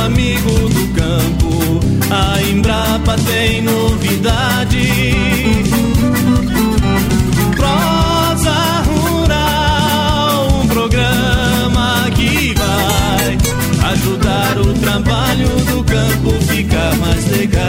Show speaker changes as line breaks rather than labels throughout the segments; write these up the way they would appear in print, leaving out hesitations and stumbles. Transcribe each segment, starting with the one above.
amigo do campo, a Embrapa tem novidade. Prosa Rural, um programa que vai ajudar o trabalho do campo ficar mais legal.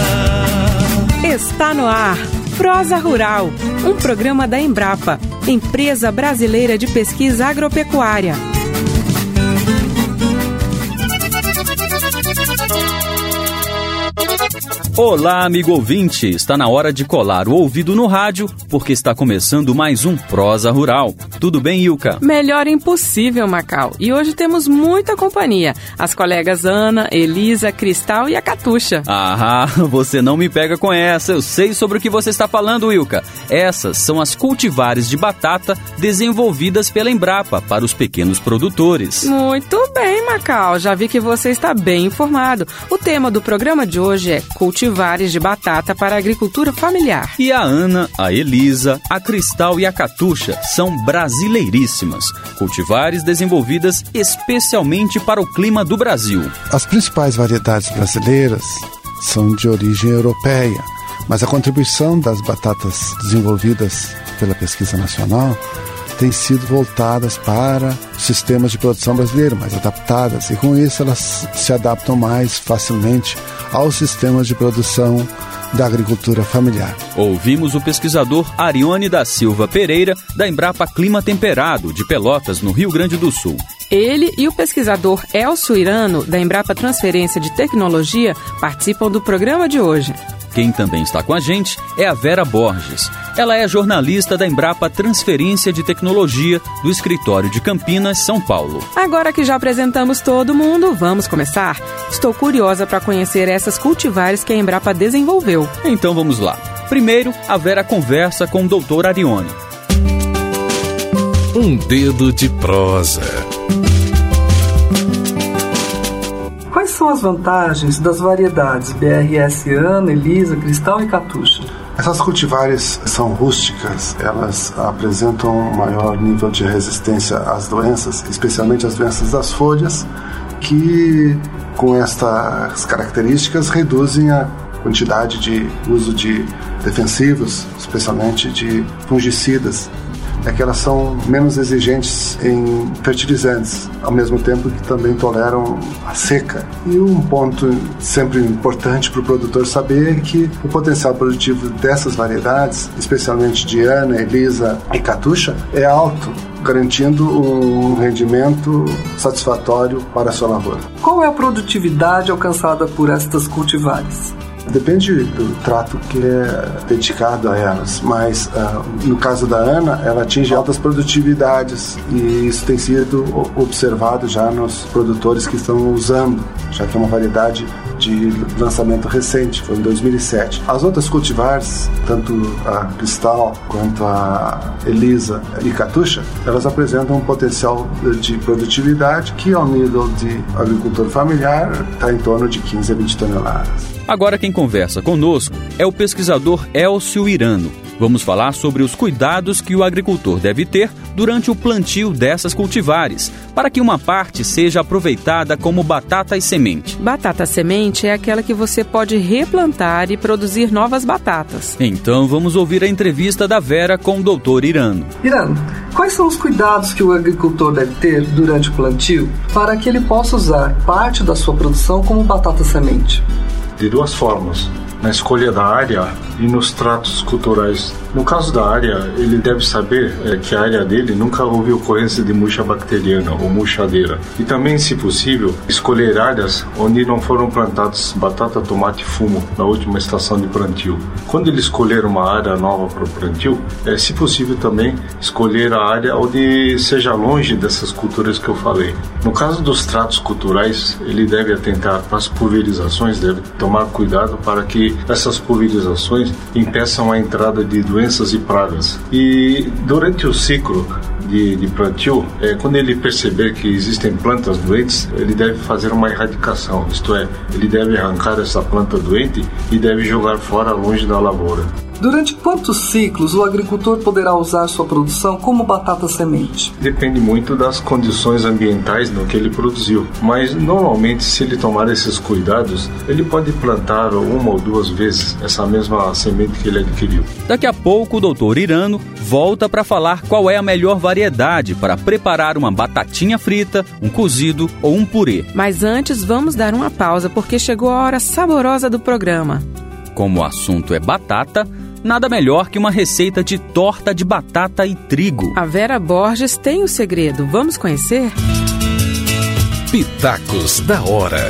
Está no ar Prosa Rural, um programa da Embrapa, Empresa Brasileira de Pesquisa Agropecuária.
Olá, amigo ouvinte! Está na hora de colar o ouvido no rádio, porque está começando mais um Prosa Rural. Tudo bem, Ilka?
Melhor impossível, Macau. E hoje temos muita companhia. As colegas Ana, Elisa, Cristal e a Catuxa.
Ah, você não me pega com essa. Eu sei sobre o que você está falando, Ilka. Essas são as cultivares de batata desenvolvidas pela Embrapa para os pequenos produtores.
Muito bem, Macau. Já vi que você está bem informado. O tema do programa de hoje é cultivares de batata para a agricultura familiar.
E a Ana, a Elisa, a Cristal e a Catuxa são brasileiríssimas. Cultivares desenvolvidas especialmente para o clima do Brasil.
As principais variedades brasileiras são de origem europeia, mas a contribuição das batatas desenvolvidas pela pesquisa nacional têm sido voltadas para sistemas de produção brasileiro, mais adaptadas, e com isso elas se adaptam mais facilmente aos sistemas de produção da agricultura familiar.
Ouvimos o pesquisador Arione da Silva Pereira, da Embrapa Clima Temperado, de Pelotas, no Rio Grande do Sul.
Ele e o pesquisador Elcio Irano, da Embrapa Transferência de Tecnologia, participam do programa de hoje.
Quem também está com a gente é a Vera Borges. Ela é jornalista da Embrapa Transferência de Tecnologia do Escritório de Campinas, São Paulo.
Agora que já apresentamos todo mundo, vamos começar? Estou curiosa para conhecer essas cultivares que a Embrapa desenvolveu.
Então vamos lá. Primeiro, a Vera conversa com o Dr. Arione.
Um dedo de prosa.
Quais são as vantagens das variedades BRS Ana, Elisa, Cristal e Catuxa?
Essas cultivares são rústicas, elas apresentam um maior nível de resistência às doenças, especialmente às doenças das folhas, que com estas características reduzem a quantidade de uso de defensivos, especialmente de fungicidas. É que elas são menos exigentes em fertilizantes, ao mesmo tempo que também toleram a seca. E um ponto sempre importante para o produtor saber é que o potencial produtivo dessas variedades, especialmente de Ana, Elisa e Catuxa, é alto, garantindo um rendimento satisfatório para a sua lavoura.
Qual é a produtividade alcançada por estas cultivares?
Depende do trato que é dedicado a elas, mas no caso da Ana, ela atinge altas produtividades e isso tem sido observado já nos produtores que estão usando, já que é uma variedade de lançamento recente, foi em 2007. As outras cultivares, tanto a Cristal quanto a Elisa e Catuxa, elas apresentam um potencial de produtividade que ao nível de agricultor familiar está em torno de 15 a 20 toneladas.
Agora quem conversa conosco é o pesquisador Elcio Irano. Vamos falar sobre os cuidados que o agricultor deve ter durante o plantio dessas cultivares, para que uma parte seja aproveitada como batata e semente.
Batata semente é aquela que você pode replantar e produzir novas batatas.
Então vamos ouvir a entrevista da Vera com o Dr. Irano.
Irano, quais são os cuidados que o agricultor deve ter durante o plantio para que ele possa usar parte da sua produção como batata semente?
De duas formas, na escolha da área e nos tratos culturais. No caso da área, ele deve saber que a área dele nunca houve ocorrência de murcha bacteriana ou murchadeira. E também, se possível, escolher áreas onde não foram plantados batata, tomate e fumo na última estação de plantio. Quando ele escolher uma área nova para o plantio, se possível também escolher a área onde seja longe dessas culturas que eu falei. No caso dos tratos culturais, ele deve atentar para as pulverizações, deve tomar cuidado para que essas pulverizações impeçam a entrada de doenças e pragas. E durante o ciclo de plantio, quando ele perceber que existem plantas doentes, ele deve fazer uma erradicação, isto é, ele deve arrancar essa planta doente e deve jogar fora longe da lavoura.
Durante quantos ciclos o agricultor poderá usar sua produção como batata semente?
Depende muito das condições ambientais no que ele produziu, mas normalmente, se ele tomar esses cuidados, ele pode plantar uma ou duas vezes essa mesma semente que ele adquiriu.
Daqui a pouco o doutor Irano volta para falar qual é a melhor variedade para preparar uma batatinha frita, um cozido ou um purê.
Mas antes vamos dar uma pausa porque chegou a hora saborosa do programa.
Como o assunto é batata, nada melhor que uma receita de torta de batata e trigo.
A Vera Borges tem o segredo. Vamos conhecer?
Pitacos da Hora.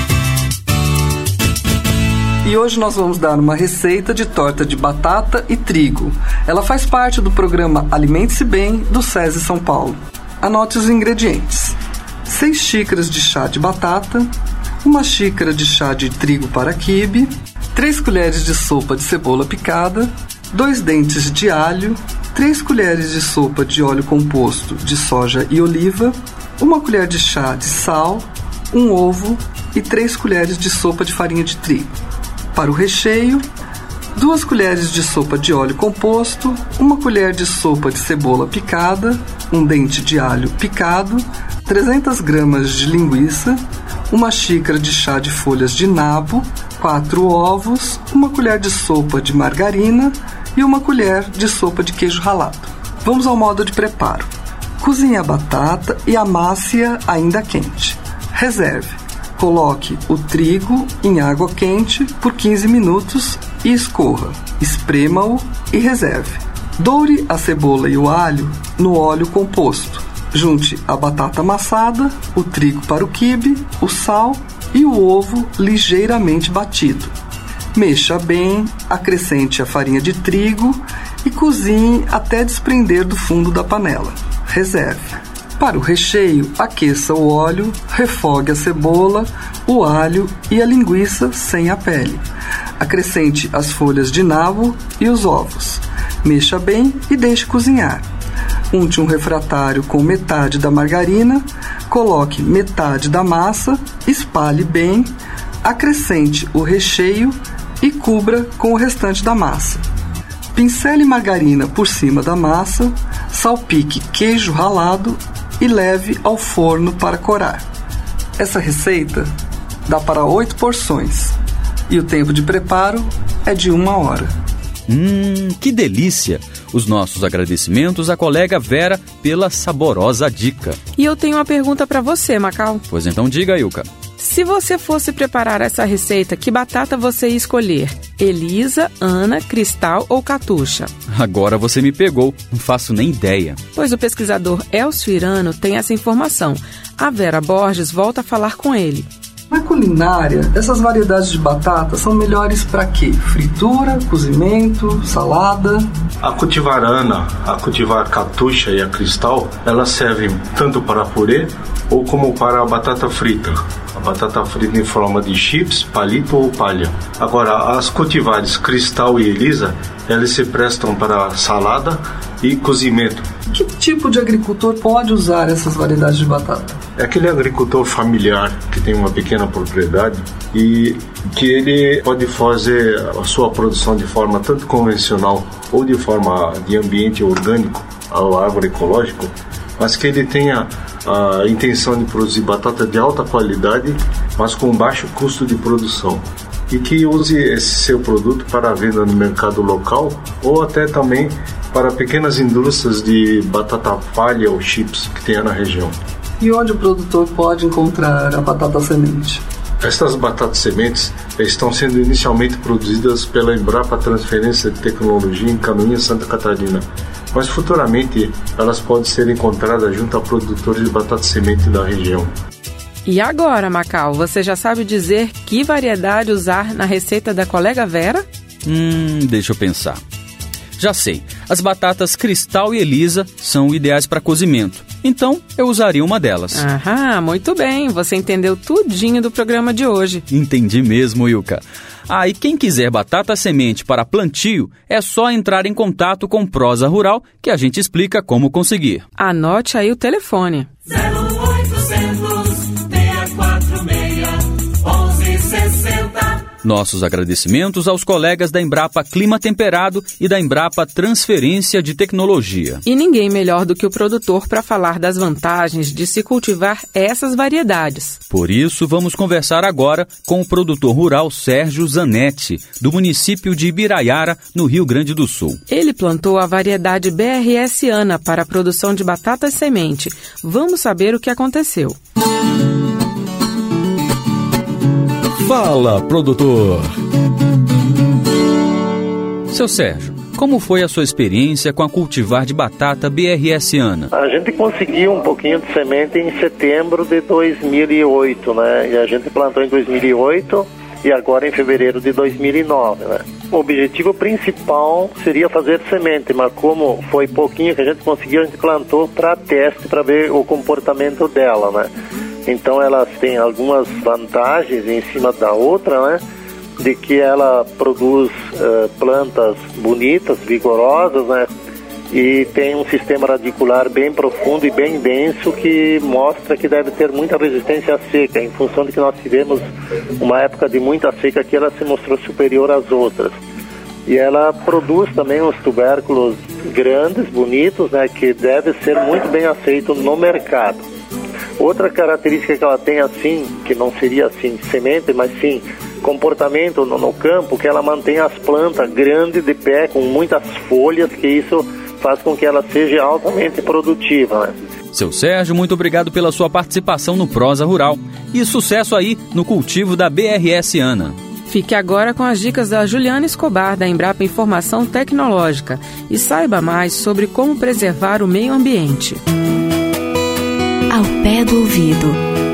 E hoje nós vamos dar uma receita de torta de batata e trigo. Ela faz parte do programa Alimente-se Bem do SESI São Paulo. Anote os ingredientes: 6 xícaras de chá de batata, 1 xícara de chá de trigo para quibe, 3 colheres de sopa de cebola picada, 2 dentes de alho, 3 colheres de sopa de óleo composto de soja e oliva, 1 colher de chá de sal, 1 ovo e 3 colheres de sopa de farinha de trigo. Para o recheio, 2 colheres de sopa de óleo composto, 1 colher de sopa de cebola picada, 1 dente de alho picado, 300 gramas de linguiça, 1 xícara de chá de folhas de nabo, 4 ovos, 1 colher de sopa de margarina e 1 colher de sopa de queijo ralado. Vamos ao modo de preparo. Cozinhe a batata e amasse-a ainda quente. Reserve. Coloque o trigo em água quente por 15 minutos e escorra. Esprema-o e reserve. Doure a cebola e o alho no óleo composto. Junte a batata amassada, o trigo para o quibe, o sal e o ovo ligeiramente batido. Mexa bem, acrescente a farinha de trigo e cozinhe até desprender do fundo da panela. Reserve. Para o recheio, aqueça o óleo, refogue a cebola, o alho e a linguiça sem a pele. Acrescente as folhas de nabo e os ovos. Mexa bem e deixe cozinhar. Unte um refratário com metade da margarina, coloque metade da massa, espalhe bem, acrescente o recheio e cubra com o restante da massa. Pincele margarina por cima da massa, salpique queijo ralado e leve ao forno para corar. Essa receita dá para 8 porções e o tempo de preparo é de 1 hora.
Que delícia! Os nossos agradecimentos à colega Vera pela saborosa dica.
E eu tenho uma pergunta para você, Macau.
Pois então diga, Ilka.
Se você fosse preparar essa receita, que batata você ia escolher? Elisa, Ana, Cristal ou Catuxa?
Agora você me pegou, não faço nem ideia.
Pois o pesquisador Elcio Irano tem essa informação. A Vera Borges volta a falar com ele.
Na culinária, essas variedades de batata são melhores para quê? Fritura, cozimento, salada?
A cultivar Ana, a cultivar Catuxa e a Cristal, elas servem tanto para purê ou como para a batata frita. A batata frita em forma de chips, palito ou palha. Agora, as cultivares Cristal e Elisa, elas se prestam para salada e cozimento.
Que tipo de agricultor pode usar essas variedades de batata?
É aquele agricultor familiar que tem uma pequena propriedade e que ele pode fazer a sua produção de forma tanto convencional ou de forma de ambiente orgânico, ao agroecológico, mas que ele tenha a intenção de produzir batata de alta qualidade, mas com baixo custo de produção. E que use esse seu produto para a venda no mercado local ou até também para pequenas indústrias de batata palha ou chips que tenha na região.
E onde o produtor pode encontrar a batata semente?
Estas batatas sementes estão sendo inicialmente produzidas pela Embrapa Transferência de Tecnologia em Canoinhas, Santa Catarina, mas futuramente elas podem ser encontradas junto a produtores de batata semente da região.
E agora, Macau, você já sabe dizer que variedade usar na receita da colega Vera?
Deixa eu pensar. Já sei, as batatas Cristal e Elisa são ideais para cozimento, então eu usaria uma delas.
Muito bem, você entendeu tudinho do programa de hoje.
Entendi mesmo, Ilka. E quem quiser batata semente para plantio, é só entrar em contato com Prosa Rural, que a gente explica como conseguir.
Anote aí o telefone.
0800 646 1160.
Nossos agradecimentos aos colegas da Embrapa Clima Temperado e da Embrapa Transferência de Tecnologia.
E ninguém melhor do que o produtor para falar das vantagens de se cultivar essas variedades.
Por isso, vamos conversar agora com o produtor rural Sérgio Zanetti, do município de Ibiraiara, no Rio Grande do Sul.
Ele plantou a variedade BRS Ana para a produção de batata semente. Vamos saber o que aconteceu.
Fala, produtor!
Seu Sérgio, como foi a sua experiência com a cultivar de batata BRS Ana?
A gente conseguiu um pouquinho de semente em setembro de 2008, né? E a gente plantou em 2008 e agora em fevereiro de 2009, né? O objetivo principal seria fazer semente, mas como foi pouquinho que a gente conseguiu, a gente plantou para teste, para ver o comportamento dela, né? Então elas têm algumas vantagens em cima da outra, né? De que ela produz plantas bonitas, vigorosas, né? E tem um sistema radicular bem profundo e bem denso que mostra que deve ter muita resistência à seca, em função de que nós tivemos uma época de muita seca que ela se mostrou superior às outras. E ela produz também uns tubérculos grandes, bonitos, né? Que deve ser muito bem aceito no mercado. Outra característica que ela tem, assim, que não seria assim semente, mas sim comportamento no campo, que ela mantém as plantas grandes de pé, com muitas folhas, que isso faz com que ela seja altamente produtiva, né?
Seu Sérgio, muito obrigado pela sua participação no Prosa Rural. E sucesso aí no cultivo da BRS Ana.
Fique agora com as dicas da Juliana Escobar, da Embrapa Informação Tecnológica, e saiba mais sobre como preservar o meio ambiente.
Ao pé do ouvido.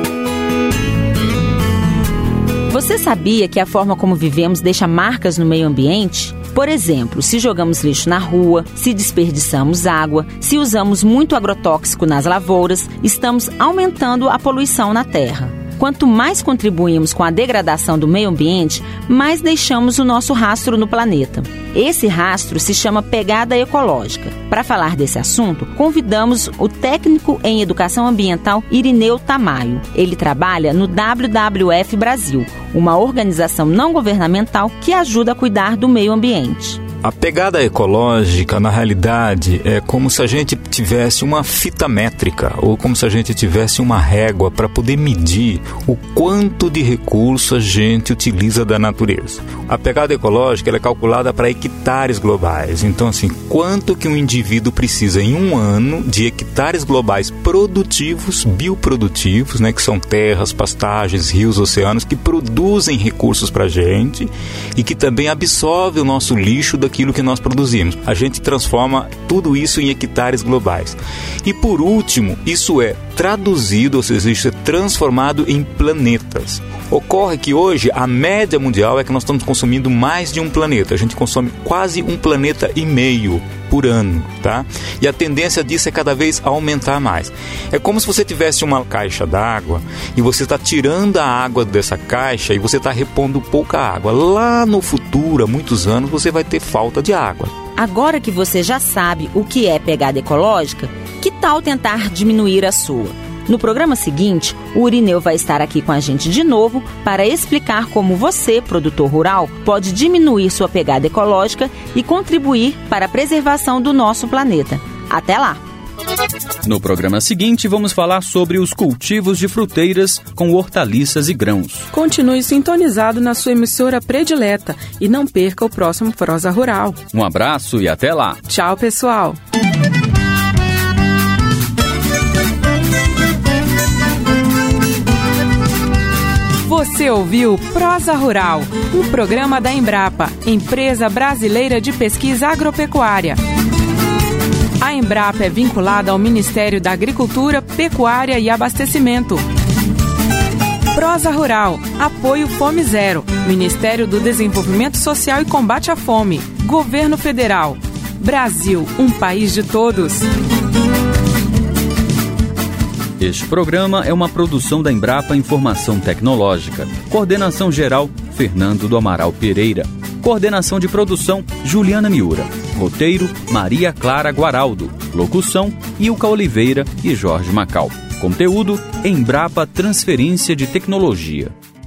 Você sabia que a forma como vivemos deixa marcas no meio ambiente? Por exemplo, se jogamos lixo na rua, se desperdiçamos água, se usamos muito agrotóxico nas lavouras, estamos aumentando a poluição na terra. Quanto mais contribuímos com a degradação do meio ambiente, mais deixamos o nosso rastro no planeta. Esse rastro se chama pegada ecológica. Para falar desse assunto, convidamos o técnico em educação ambiental Irineu Tamayo. Ele trabalha no WWF Brasil, uma organização não governamental que ajuda a cuidar do meio ambiente.
A pegada ecológica, na realidade, é como se a gente tivesse uma fita métrica ou como se a gente tivesse uma régua para poder medir o quanto de recurso a gente utiliza da natureza. A pegada ecológica ela é calculada para hectares globais. Então, assim, quanto que um indivíduo precisa em um ano de hectares globais produtivos, bioprodutivos, né, que são terras, pastagens, rios, oceanos, que produzem recursos para a gente e que também absorvem o nosso lixo daquilo que nós produzimos. A gente transforma tudo isso em hectares globais. E por último, isso é traduzido, ou seja, isso é transformado em planetas. Ocorre que hoje a média mundial é que nós estamos consumindo mais de um planeta. A gente consome quase um planeta e meio por ano, tá? E a tendência disso é cada vez aumentar mais. É como se você tivesse uma caixa d'água e você está tirando a água dessa caixa e você está repondo pouca água. Lá no futuro, há muitos anos, você vai ter falta de água.
Agora que você já sabe o que é pegada ecológica, que tal tentar diminuir a sua? No programa seguinte, o Irineu vai estar aqui com a gente de novo para explicar como você, produtor rural, pode diminuir sua pegada ecológica e contribuir para a preservação do nosso planeta. Até lá!
No programa seguinte, vamos falar sobre os cultivos de fruteiras com hortaliças e grãos.
Continue sintonizado na sua emissora predileta e não perca o próximo Prosa Rural.
Um abraço e até lá!
Tchau, pessoal! Você ouviu Prosa Rural, um programa da Embrapa, Empresa Brasileira de Pesquisa Agropecuária. A Embrapa é vinculada ao Ministério da Agricultura, Pecuária e Abastecimento. Prosa Rural, apoio Fome Zero, Ministério do Desenvolvimento Social e Combate à Fome, Governo Federal. Brasil, um país de todos.
Este programa é uma produção da Embrapa Informação Tecnológica. Coordenação geral, Fernando do Amaral Pereira. Coordenação de produção, Juliana Miura. Roteiro, Maria Clara Guaraldo. Locução, Ilka Oliveira e Jorge Macau. Conteúdo, Embrapa Transferência de Tecnologia.